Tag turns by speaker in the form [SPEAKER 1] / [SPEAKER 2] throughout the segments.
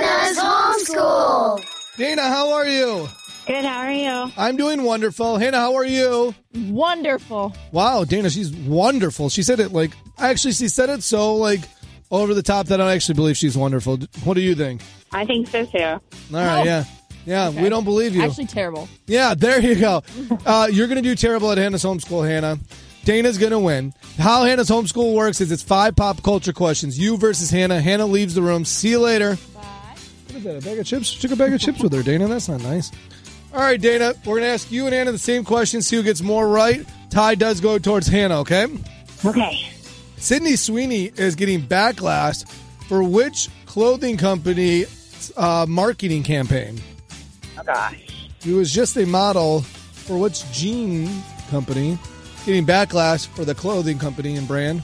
[SPEAKER 1] Hannah's homeschool.
[SPEAKER 2] Dana, how are you?
[SPEAKER 3] Good, how are you?
[SPEAKER 2] I'm doing wonderful. Hannah, how are you?
[SPEAKER 4] Wonderful.
[SPEAKER 2] Wow, Dana, she's wonderful. She said it she said it so over the top that I don't actually believe she's wonderful. What do you think?
[SPEAKER 3] I think so, too.
[SPEAKER 2] All right, yeah. Yeah,
[SPEAKER 4] Okay.
[SPEAKER 2] we don't believe you.
[SPEAKER 4] Actually terrible.
[SPEAKER 2] Yeah, there you go. You're going to do terrible at Hannah's homeschool, Hannah. Dana's going to win. How Hannah's homeschool works is it's 5 pop culture questions. You versus Hannah. Hannah leaves the room. See you later.
[SPEAKER 4] Bye.
[SPEAKER 2] What is that, a bag of chips? She took a bag of chips with her, Dana. That's not nice. All right, Dana, we're going to ask you and Hannah the same question, see who gets more right. Tie does go towards Hannah, okay?
[SPEAKER 3] Okay.
[SPEAKER 2] Sydney Sweeney is getting backlash for which clothing company marketing campaign?
[SPEAKER 3] Oh, gosh.
[SPEAKER 2] She was just a model for which jean company, getting backlash for the clothing company and brand?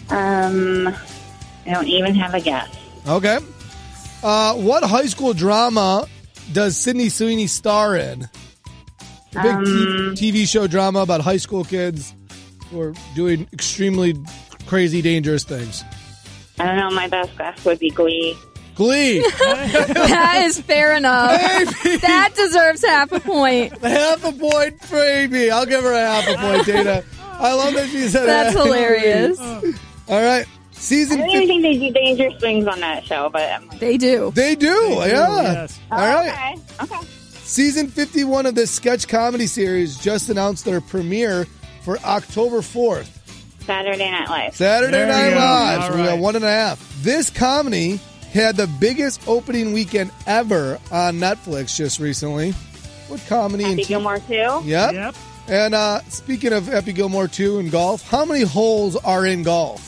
[SPEAKER 3] I don't even have a guess.
[SPEAKER 2] Okay. What high school drama does Sydney Sweeney star in? A big TV show drama about high school kids who are doing extremely crazy, dangerous things.
[SPEAKER 3] I don't know. My best guess would be Glee.
[SPEAKER 2] Glee.
[SPEAKER 4] That is fair enough.
[SPEAKER 2] Maybe.
[SPEAKER 4] That deserves half a point.
[SPEAKER 2] Half a point for AB. I'll give her a half a point, Dana. I love that she said
[SPEAKER 4] That's
[SPEAKER 2] that.
[SPEAKER 4] hilarious.
[SPEAKER 2] All right.
[SPEAKER 3] I don't even think they do dangerous things on that show, but
[SPEAKER 4] They do.
[SPEAKER 2] They do, yeah.
[SPEAKER 5] Yes.
[SPEAKER 2] All right.
[SPEAKER 3] Okay.
[SPEAKER 2] Season 51 of this sketch comedy series just announced their premiere for October 4th.
[SPEAKER 3] Saturday Night Live.
[SPEAKER 2] Saturday
[SPEAKER 5] There
[SPEAKER 2] Night
[SPEAKER 5] you go.
[SPEAKER 2] Live.
[SPEAKER 5] All
[SPEAKER 2] So we got
[SPEAKER 5] right.
[SPEAKER 2] 1.5. This comedy had the biggest opening weekend ever on Netflix just recently. What comedy?
[SPEAKER 3] Happy Gilmore 2.
[SPEAKER 2] Yep.
[SPEAKER 5] Yep.
[SPEAKER 2] And speaking of Happy Gilmore 2 and golf, how many holes are in golf?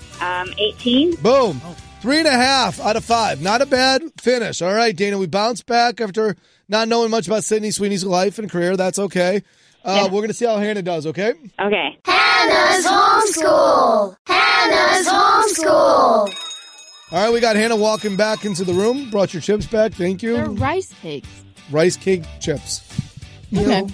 [SPEAKER 3] 18.
[SPEAKER 2] Boom. 3.5 out of 5. Not a bad finish. All right, Dana, we bounced back after not knowing much about Sydney Sweeney's life and career. That's okay. We're going to see how Hannah does, okay?
[SPEAKER 3] Okay.
[SPEAKER 1] Hannah's homeschool. Hannah's homeschool.
[SPEAKER 2] All right, we got Hannah walking back into the room. Brought your chips back. Thank you.
[SPEAKER 4] They're rice cakes.
[SPEAKER 2] Rice cake chips.
[SPEAKER 4] Okay.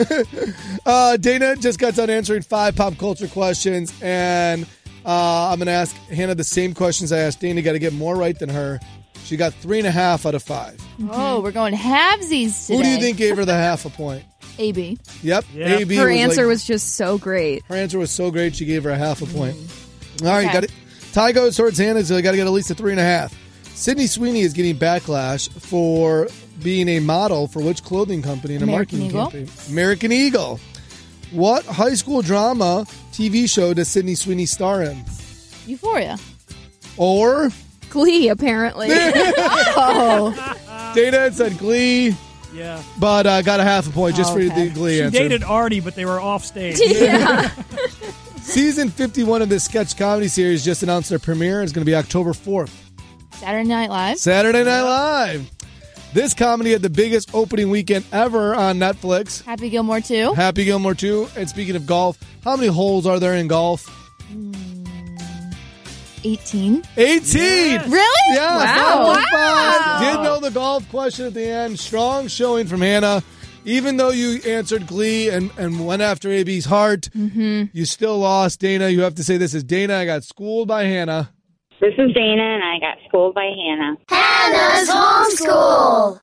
[SPEAKER 2] Dana just got done answering 5 pop culture questions, and I'm going to ask Hannah the same questions I asked Dana. Got to get more right than her. She got 3.5 out of 5.
[SPEAKER 4] Oh, we're going halvesies today.
[SPEAKER 2] Who do you think gave her the half a point?
[SPEAKER 4] AB.
[SPEAKER 2] Yep.
[SPEAKER 5] Yep.
[SPEAKER 2] AB
[SPEAKER 6] Her
[SPEAKER 2] was
[SPEAKER 6] answer was just so great.
[SPEAKER 2] Her answer was so great, she gave her a half a point. All right,
[SPEAKER 4] Okay.
[SPEAKER 2] got it. Tie goes towards Hannah, so I got to get at least a 3.5. Sydney Sweeney is getting backlash for being a model for which clothing company in a
[SPEAKER 4] American
[SPEAKER 2] marketing
[SPEAKER 4] Eagle.
[SPEAKER 2] campaign? American Eagle. What high school drama TV show does Sydney Sweeney star in?
[SPEAKER 4] Euphoria.
[SPEAKER 2] Or
[SPEAKER 6] Glee, apparently.
[SPEAKER 4] Oh.
[SPEAKER 2] Dana had said Glee,
[SPEAKER 5] Yeah.
[SPEAKER 2] but got a half a point just for
[SPEAKER 4] Okay.
[SPEAKER 2] the Glee
[SPEAKER 5] She
[SPEAKER 2] answer.
[SPEAKER 5] dated Artie, but they were off stage.
[SPEAKER 6] Yeah.
[SPEAKER 2] Season 51 of this sketch comedy series just announced their premiere. It's going to be October 4th.
[SPEAKER 4] Saturday Night Live.
[SPEAKER 2] Saturday Night Live. This comedy had the biggest opening weekend ever on Netflix.
[SPEAKER 4] Happy Gilmore 2.
[SPEAKER 2] Happy Gilmore 2. And speaking of golf, how many holes are there in golf?
[SPEAKER 4] 18.
[SPEAKER 2] 18!
[SPEAKER 5] Yes.
[SPEAKER 4] Really?
[SPEAKER 2] Yeah,
[SPEAKER 6] Wow.
[SPEAKER 2] 5.5. Did know the golf question at the end. Strong showing from Hannah. Even though you answered Glee and went after AB's heart, you still lost. Dana, you have to say this is Dana. I got schooled by Hannah.
[SPEAKER 3] This is Dana, and I got schooled by Hannah.
[SPEAKER 1] Hannah's homeschool.